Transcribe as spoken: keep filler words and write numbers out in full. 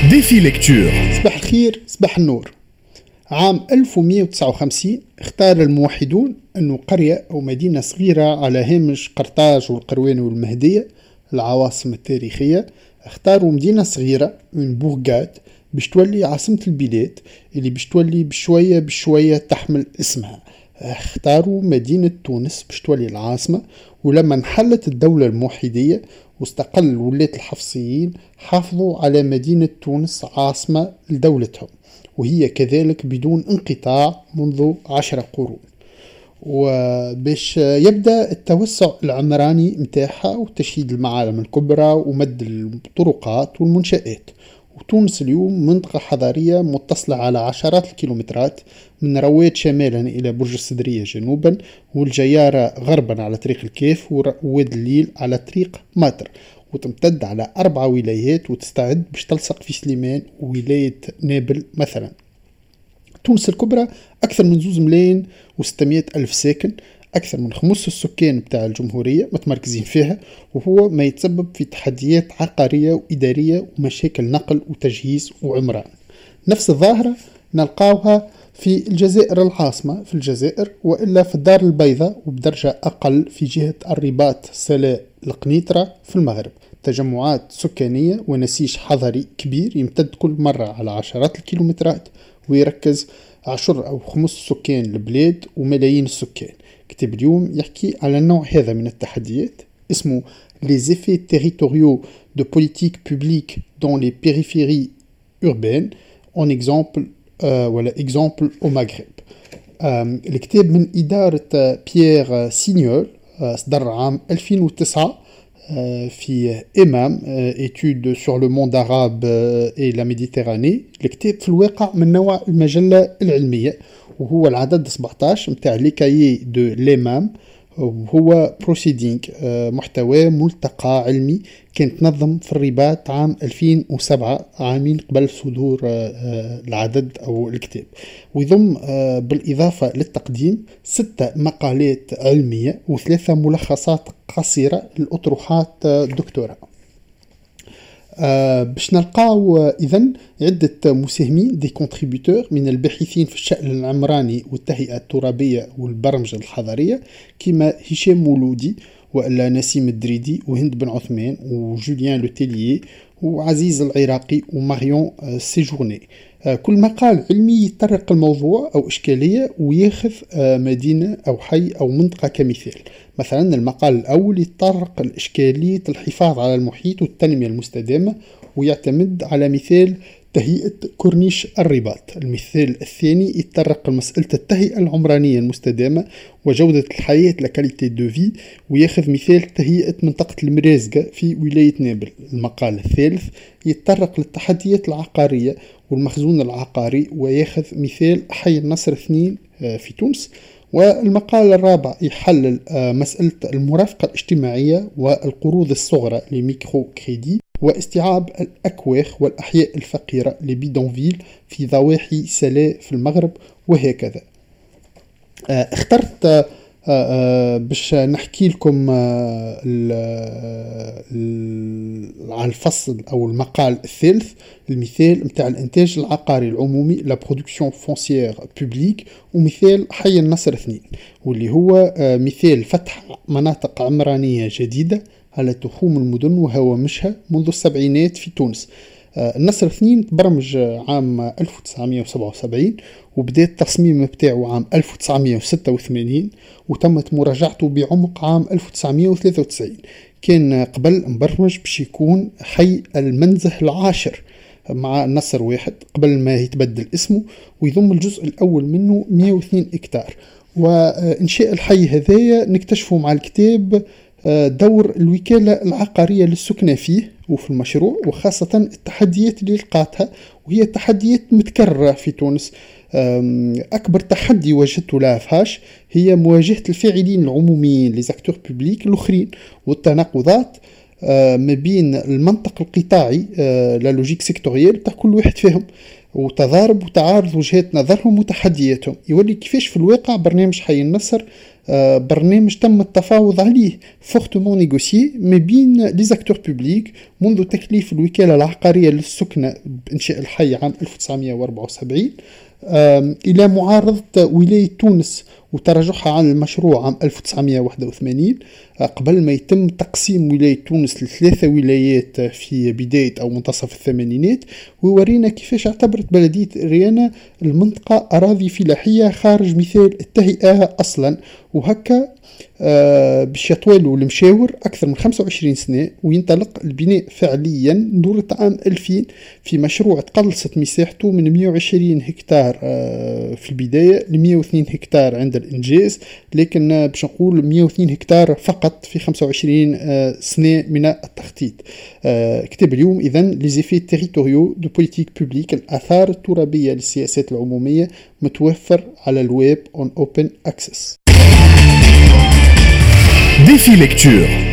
ديفي ليكتور. صباح الخير، صباح النور. عام ألف ومئة وتسعة وخمسين اختار الموحدون أن قرية أو مدينة صغيرة على هامش قرطاج والقروان والمهدية العواصم التاريخية. اختاروا مدينة صغيرة من بورغاد باش تولي عاصمة البلاد اللي باش تولي بشوية بشوية تحمل اسمها. اختاروا مدينة تونس باش تولي العاصمة، ولما انحلت الدولة الموحدية واستقل ولاة الحفصيين حافظوا على مدينة تونس عاصمة لدولتهم، وهي كذلك بدون انقطاع منذ عشر قرون. وباش يبدأ التوسع العمراني متاعها وتشييد المعالم الكبرى ومد الطرقات والمنشآت. وتونس اليوم منطقة حضارية متصلة على عشرات الكيلومترات، من رواد شمالا إلى برج السدرية جنوبا، والجيارة غربا على طريق الكيف، وواد الليل على طريق ماتر، وتمتد على أربع ولايات وتستعد باش تلصق في سليمان وولاية نابل مثلا. تونس الكبرى أكثر من زوز ملايين وستمائة ألف ساكن، أكثر من خمس السكان بتاع الجمهورية متمركزين فيها، وهو ما يتسبب في تحديات عقارية وإدارية ومشاكل نقل وتجهيز وعمران. نفس الظاهرة نلقاوها في الجزائر العاصمة في الجزائر، وإلا في الدار البيضاء وبدرجة أقل في جهة الرباط سلاء القنيطرة في المغرب. تجمعات سكانية ونسيج حضري كبير يمتد كل مرة على عشرات الكيلومترات، ويركز عشر أو خمس سكان البلاد وملايين السكان. كتاب اليوم يحكي على النوع هذا من التحديات، اسمه Les effets territoriaux de politique publique dans les périphéries urbaines en exemple euh, ولا exemple au Maghreb. الكتاب من إدارة بيير سينيول، صدر عام ألفين وتسعة في إمام études sur le monde arabe et la Méditerranée. الكتاب في الواقع من نوع المجلة العلمية، وهو العدد سبعتاش متاع لي كايي دو ليمام، وهو بروسيدينغ محتوى ملتقى علمي كان تنظم في الرباط عام ألفين وسبعة، عامين قبل صدور العدد أو الكتاب. ويضم بالإضافة للتقديم ستة مقالات علمية وثلاثة ملخصات قصيرة للأطروحات الدكتوراه. أه باش نلقاو إذن عدة مساهمين دي كونتريبيوتور من الباحثين في الشأن العمراني والتهيئة الترابية والبرمجة الحضرية، كما هشام مولودي وإلا نسيم الدريدي وهند بن عثمان وجوليان لوتيليي وعزيز العراقي وماريون سيجورني. أه كل مقال علمي يتطرق الموضوع أو إشكالية وياخذ أه مدينة أو حي أو منطقة كمثال. مثلا المقال الأول يتطرق لإشكالية الحفاظ على المحيط والتنمية المستدامة، ويعتمد على مثال تهيئة كورنيش الرباط. المثال الثاني يتطرق لمسألة التهيئة العمرانية المستدامة وجودة الحياة لكاليتي دو في، وياخذ مثال تهيئة منطقة المرازقة في ولاية نابل. المقال الثالث يتطرق للتحديات العقارية والمخزون العقاري، وياخذ مثال حي النصر اثنين في تونس. والمقال الرابع يحلل مسألة المرافقة الاجتماعية والقروض الصغرى لميكرو كريدي، واستيعاب الأكواخ والأحياء الفقيرة لبيدونفيل في ضواحي سلاء في المغرب، وهكذا. اخترت باش نحكي لكم على الفصل أو المقال الثالث المثال متاع الإنتاج العقاري العمومي لا برودكسيون فونسيير بوبليك، ومثال حي النصر اثنين، واللي هو مثال فتح مناطق عمرانية جديدة على تخوم المدن وهوامشها منذ السبعينات في تونس. النصر اثنين تبرمج عام ألف وتسعمائة وسبعة وسبعين، وبدأ التصميم بتاعه عام ألف وتسعمائة وستة وثمانين، وتمت مراجعته بعمق عام ألف وتسعمائة وثلاثة وتسعين. كان قبل مبرمج باش يكون حي المنزه العاشر مع النصر واحد قبل ما يتبدل اسمه، ويضم الجزء الأول منه مئة واثنين إكتار. وإنشاء الحي هذايا نكتشفوا مع الكتاب دور الوكالة العقارية للسكنة فيه وفي المشروع، وخاصة التحديات اللي لقاتها، وهي تحديات متكررة في تونس. أكبر تحدي وجدته لها فهاش هي مواجهة الفاعلين العموميين لي زاكتور بوبليك الأخرين، والتناقضات ما بين المنطق القطاعي لا لوجيك سيكتوريال تاع كل واحد فيهم. وتضارب وتعارض وجهات نظرهم وتحدياتهم. يولي كيفاش في الواقع برنامج حي النصر برنامج تم التفاوض عليه فورتمون نيغوسيي ما بين لي زاكتور بوبليك منذ تكليف الوكالة العقارية للسكنة بإنشاء الحي عام ألف وتسعمائة وأربعة وسبعين إلى معارضة ولاية تونس وتراجعها عن المشروع عام ألف وتسعمائة وواحد وثمانين قبل ما يتم تقسيم ولاية تونس لثلاثة ولايات في بداية أو منتصف الثمانينات. ويورينا كيفاش اعتبرت بلدية ريانة المنطقة أراضي فلاحية خارج مثال التهيئة أصلا. وهكا آه باش يطولوا المشاور أكثر من خمسة وعشرين سنة وينطلق البناء فعليا دورة عام ألفين في مشروع تقلصت مساحته من مئة وعشرين هكتار آه في البداية ل مئة واثنين هكتار عند الإنجاز، لكن آه باش نقول مئة واثنين هكتار فقط في خمسة وعشرين آه سنة من التخطيط. آه كتب اليوم إذن ليزيفي تيريتوريو دو بوليتيك بوبليك الآثار الترابية للسياسات العمومية متوفر على الويب on open access. Défi Lecture.